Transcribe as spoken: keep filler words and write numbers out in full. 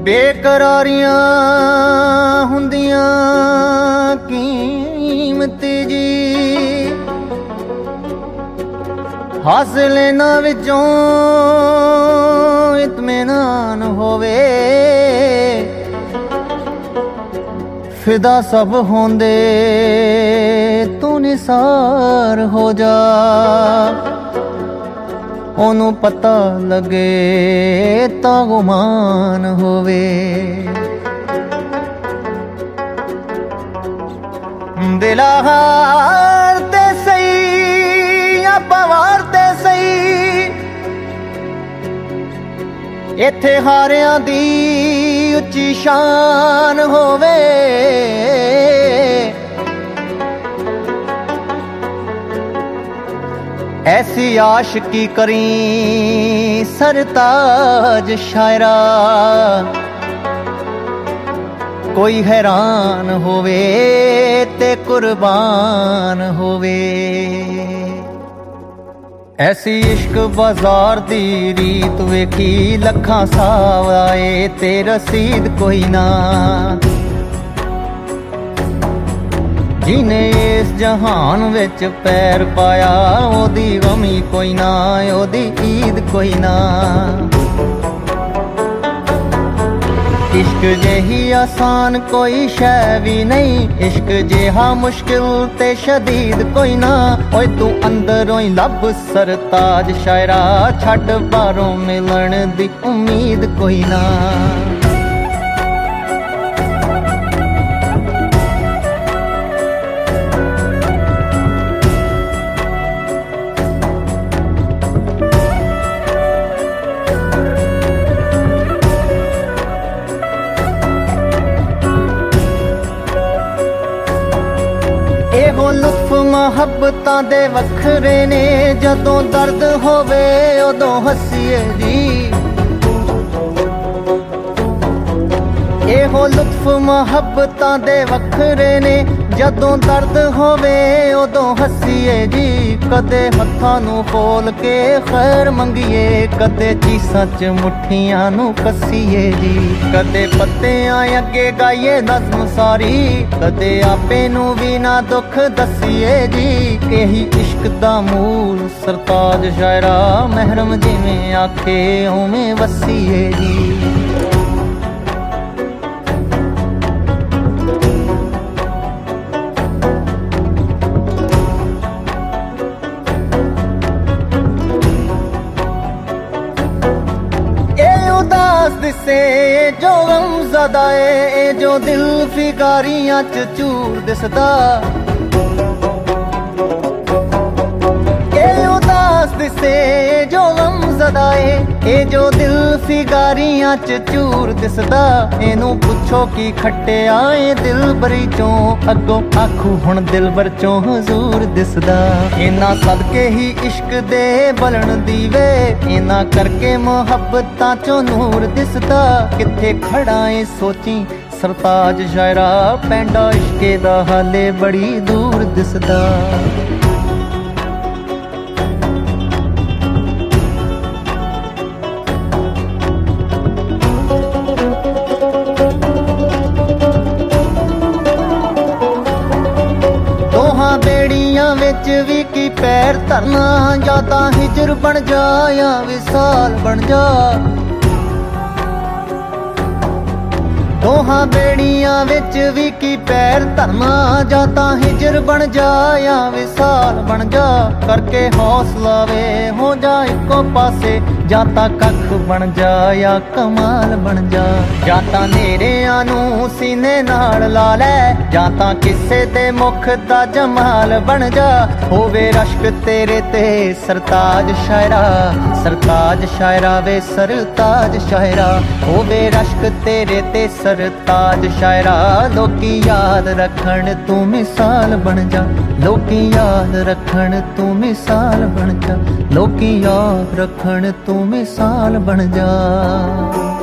ਬੇਕਰਾਰੀਆਂ ਹੁੰਦੀਆਂ ਕੀਮਤੀ ਜੀ, ਹਾਸਿਲ ਇਹਨਾਂ ਵਿੱਚੋਂ ਇਤਮੀਨਾਨ ਹੋਵੇ। ਫਿਦਾ ਸਭ ਹੁੰਦੇ ਤੂੰ ਨਿਸਾਰ ਹੋ ਜਾ, ਉਹਨੂੰ ਪਤਾ ਲੱਗੇ ਤਾਂ ਗੁਮਾਨ ਹੋਵੇ। ਦਿਲਾ ਹਾਰ ਤੇ ਸਹੀ ਆਪਾਂ ਵਾਰ ਤੇ ਸਹੀ, ਇੱਥੇ ਹਾਰਿਆਂ ਦੀ ਉੱਚੀ ਸ਼ਾਨ ਹੋਵੇ। ऐसी आशिकी करी सरताज शायरा, कोई हैरान होवे ते कुर्बान होवे। ऐसी इश्क बाजार दी रीत वेखी लखां सावाए ते रसीद कोई ना, जिने इस जहान विच पैर पाया ओदी गमी कोई ना, ओदी ईद कोई ना। इश्क जेही आसान कोई शै भी नहीं, इश्क जेहा मुश्किल ते शदीद कोई ना। ओए तू अंदरों ही लब सरताज शायरा, छड्ड बाहरों मिलन दी उम्मीद कोई ना। ਇਹੋ ਲੁਤਫ ਮੁਹੱਬਤਾਂ ਦੇ ਵੱਖਰੇ ਨੇ, ਜਦੋਂ ਦਰਦ ਹੋਵੇ ਉਦੋਂ ਹੱਸੀਏ ਜੀ। ਇਹੋ ਲੁਤਫ ਮੁਹੱਬਤਾਂ ਦੇ ਵੱਖਰੇ ਨੇ, ਜਦੋਂ ਦਰਦ ਹੋਵੇ ਉਦੋਂ ਹੱਸੀਏ ਜੀ। ਕਦੇ ਹੱਥਾਂ ਨੂੰ ਖੋਲ ਕੇ ਖੈਰ ਮੰਗੀਏ, ਕਦੇ ਚੀਸਾਂ 'ਚ ਮੁੱਠੀਆਂ ਨੂੰ ਕੱਸੀਏ ਜੀ। ਕਦੇ ਪੱਤਿਆਂ ਅੱਗੇ ਗਾਈਏ ਨਜ਼ਮ ਸਾਰੀ, ਕਦੇ ਆਪੇ ਨੂੰ ਵੀ ਨਾ ਦੁੱਖ ਦੱਸੀਏ ਜੀ। ਇਹੀ ਇਸ਼ਕ ਦਾ ਮੂਲ ਸਰਤਾਜ ਸ਼ਾਇਰਾ, ਮਹਿਰਮ ਜਿਵੇਂ ਆਖੇ ਉਵੇਂ ਵਸੀਏ ਜੀ। दिसे जो गमज़दा ए जो दिल फिकारियां च चूर दिसदा, ए उदास दिसे जो गमज़दा ए जो दिल फिकारियां च चूर दिसदा। इनू पुछो की खट्टिया ए दिल बरी चों, अगों आखू हुण दिल बर चों हजूर दिसदा। इना सदके ही इश्क दे बलन दीवे, इना करके मुहब्बतां चों नूर दिसदा। किथे खड़ा ए सोची सरताज शायरा, पैंडा इश्के दा हाले बड़ी दूर दिसदा। बेड़ियां विच भी की पैर धरना, या तां हिजर बन जा या विसाल बन जा। दोहां बेड़ियां विच भी की पैर धरना, या तां हिजर बन जा या विसाल बन जा। करके हौसला वे हो जा इको पासे, या तां कख बन जा या कमाल बन जा। या तां नेरियां नूं सीने नाल ला लै, या तां किसे दे मुख दा जमाल बन जा। होवे रश्क तेरे ते सरताज शायरा, सरताज शायरा वे सरताज शायरा। होवे रश्क तेरे ते सरताज शायरा, लोकी याद रखण तू मिसाल बन जा। लोकी याद रखण तू मिसाल बन जा, लोकी याद रखण तू मिसाल बन जा।